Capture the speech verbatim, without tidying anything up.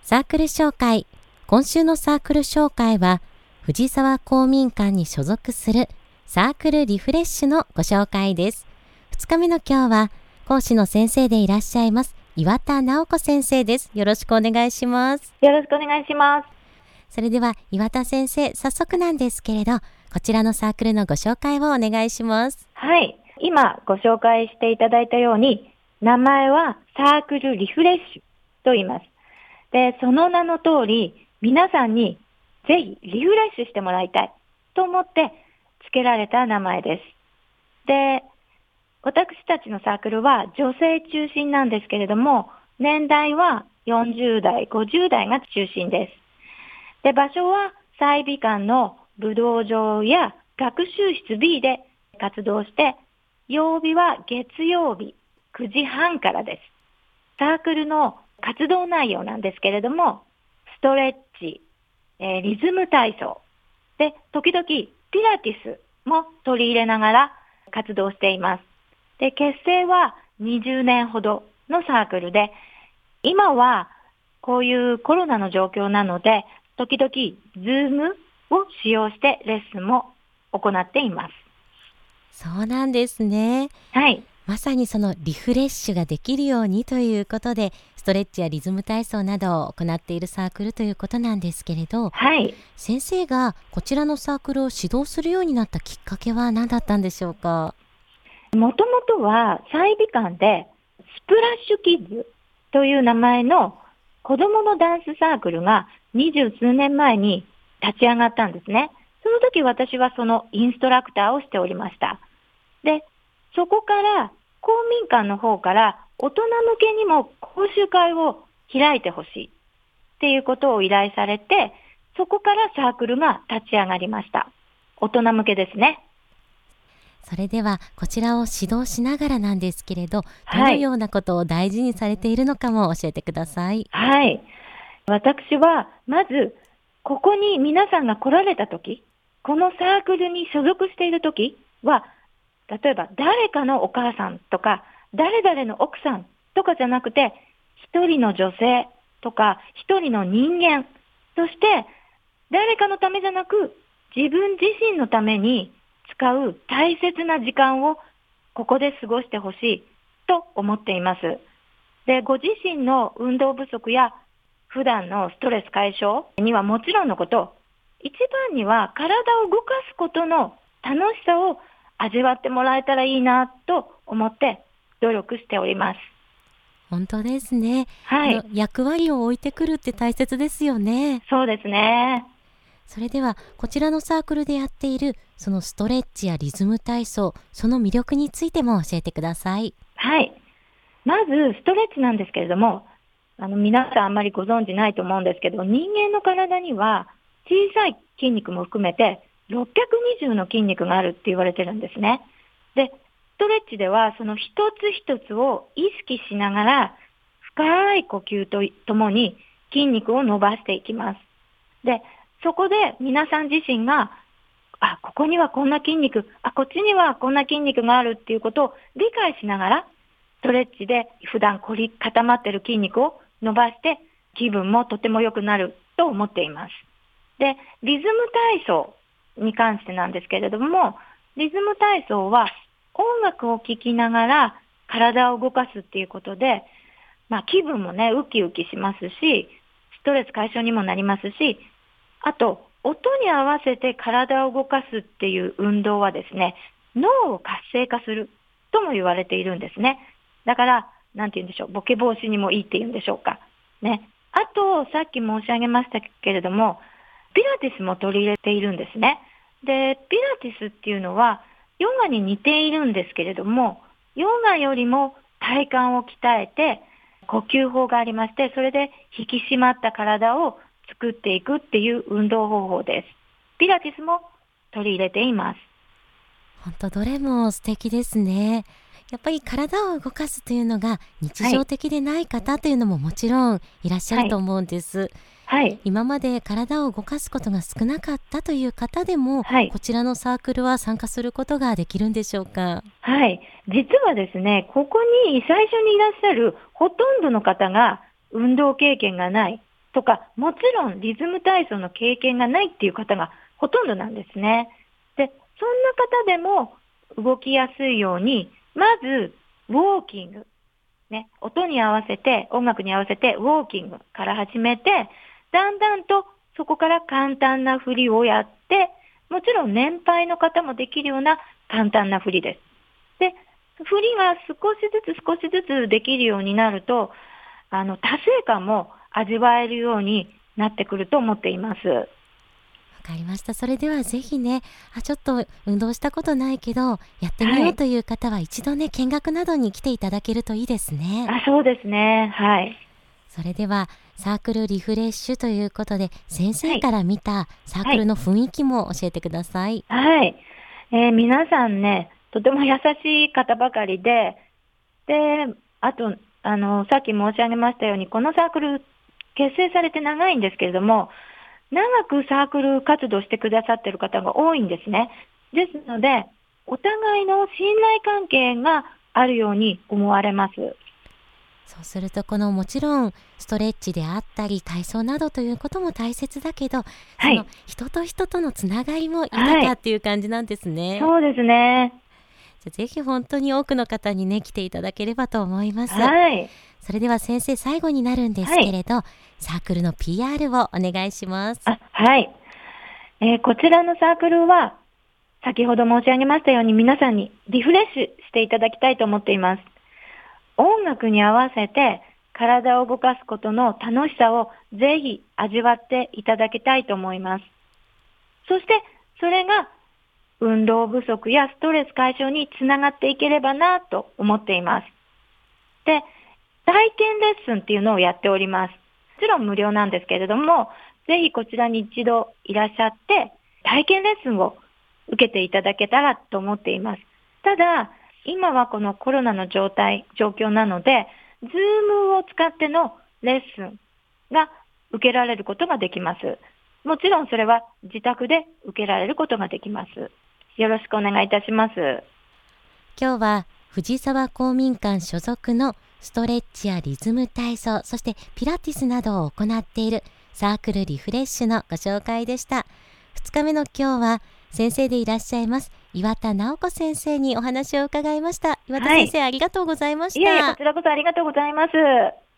サークル紹介。今週のサークル紹介は、藤沢公民館に所属するサークルリフレッシュのご紹介です。ふつかめの今日は、講師の先生でいらっしゃいます岩田直子先生です。よろしくお願いします。 よろしくお願いします。 それでは岩田先生、早速なんですけれど、こちらのサークルのご紹介をお願いします。 はい。今ご紹介していただいたように、名前はサークルリフレッシュと言います。で、その名の通り、皆さんにぜひリフレッシュしてもらいたいと思って付けられた名前です。で、私たちのサークルは女性中心なんですけれども、年代はよんじゅう代、ごじゅう代が中心です。で、場所は済美館の武道場や学習室 B で活動して、曜日は月曜日くじはんからです。サークルの活動内容なんですけれども、ストレッチ、えー、リズム体操、で、時々ピラティスも取り入れながら活動しています。で、結成はにじゅうねんほどのサークルで、今はこういうコロナの状況なので、時々ズームを使用してレッスンも行っています。 そうなんですね。 はい。 まさにそのリフレッシュができるようにということで、ストレッチやリズム体操などを行っているサークルということなんですけれど、 はい。 先生がこちらのサークルを指導するようになったきっかけは何だったんでしょうか？ もともとは済美館でスプラッシュキッズという名前の子供のダンスサークルが二十数年前に立ち上がったんですね。その時私はそのインストラクターをしておりました。で、そこから公民館の方から大人向けにも講習会を開いてほしいっていうことを依頼されて、そこからサークルが立ち上がりました。大人向けですね。 それではこちらを指導しながらなんですけれど、どはい。 のようなことを大事にされているのかも教えてください。 はい。私は、まず、ここに皆さんが来られたとき、このサークルに所属しているときは、例えば誰かのお母さんとか、誰々の奥さんとかじゃなくて、一人の女性とか、一人の人間として、誰かのためじゃなく、自分自身のために使う大切な時間をここで過ごしてほしいと思っています。で、ご自身の運動不足や普段のストレス解消にはもちろんのこと、一番には体を動かすことの楽しさを味わってもらえたらいいなと思って努力しております。 本当ですね。あのはい。 役割を置いてくるって大切ですよね。 そうですね。 それではこちらのサークルでやっているそのストレッチやリズム体操、その魅力についても教えてください。 はい。まず、ストレッチなんですけれども、あの、皆さんあんまりご存知ないと思うんですけど、人間の体には小さい筋肉も含めてろっぴゃくにじゅうの筋肉があるって言われてるんですね。で、ストレッチではその一つ一つを意識しながら、深い呼吸とともに筋肉を伸ばしていきます。で、そこで皆さん自身が、あ、ここにはこんな筋肉、あ、こっちにはこんな筋肉があるっていうことを理解しながら、ストレッチで普段凝り固まっている筋肉を伸ばして気分もとても良くなると思っています。で、リズム体操に関してなんですけれども、リズム体操は音楽を聴きながら体を動かすっていうことで、まあ気分もね、ウキウキしますし、ストレス解消にもなりますし、あと音に合わせて体を動かすっていう運動はですね、脳を活性化するとも言われているんですね。だから、なんて言うんでしょう、ボケ防止にもいいって言うんでしょうか。ね。あと、さっき申し上げましたけれども、ピラティスも取り入れているんですね。で、ピラティスっていうのは、ヨガに似ているんですけれども、ヨガよりも体幹を鍛えて、呼吸法がありまして、それで引き締まった体を作っていくっていう運動方法です。ピラティスも取り入れています。 本当どれも素敵ですね。やっぱり体を動かすというのが日はい。 常的でない方というのももちろんいらっしゃはい。 ると思うんです。 はい。 今まで体を動かすことが少なかったという方でも、 はい。 こちらのサークルは参加することができるんでしょうか？ はい。実はですね、ここに最初にいらっしゃるほとんどの方が運動経験がないとか、もちろんリズム体操の経験がないっていう方がほとんどなんですね。で、そんな方でも動きやすいように、まずウォーキング、ね、音に合わせて、音楽に合わせてウォーキングから始めて、だんだんとそこから簡単な振りをやって、もちろん年配の方もできるような簡単な振りです。で、振りが少しずつ少しずつできるようになると、あの、達成感も味わえるようになってくると思っています。 わかりました。それではぜひね、あ、ちょっと運動したことないけど、やってみようという方は一度ね、見学などに来ていただけるといいですね。 あ、そうですね。はい。 それでは、サークルリフレッシュということで、先生から見たサークルの雰囲気も教えてください。 はい。えー皆さんね、とても優しい方ばかりで、で、あと、あの、さっき申し上げましたように、このサークル結成されて長いんですけれども、長くサークル活動してくださっている方が多いんですね。ですので、お互いの信頼関係があるように思われます。 そうすると、このもちろんストレッチであったり体操などということも大切だけど、 はいその人と人とのつながりも豊はいかっていう感じなんですね。 そうですね。 じゃあぜひ本当に多くの方にね来ていただければと思います。 はい。 それでは先生、最後になるんですけれど、サークルの ピーアール をお願いします。 あ、はい。えーこちらのサークルは、先ほど申し上げましたように皆さんにリフレッシュしていただきたいと思っています。音楽に合わせて体を動かすことの楽しさをぜひ味わっていただきたいと思います。そしてそれが運動不足やストレス解消につながっていければなと思っています。で、体験レッスンっていうのをやっております。もちろん無料なんですけれども、ぜひこちらに一度いらっしゃって体験レッスンを受けていただけたらと思っています。ただ、今はこのコロナの状態、状況なので、ズームを使ってのレッスンが受けられることができます。もちろんそれは自宅で受けられることができます。よろしくお願いいたします。 今日は藤沢公民館所属のストレッチやリズム体操、そしてピラティスなどを行っているサークルリフレッシュのご紹介でした。ふつかめの今日は先生でいらっしゃいます岩田直子先生にお話を伺いました。岩田先生、はい、ありがとうございました。 いえいえ、こちらこそありがとうございます。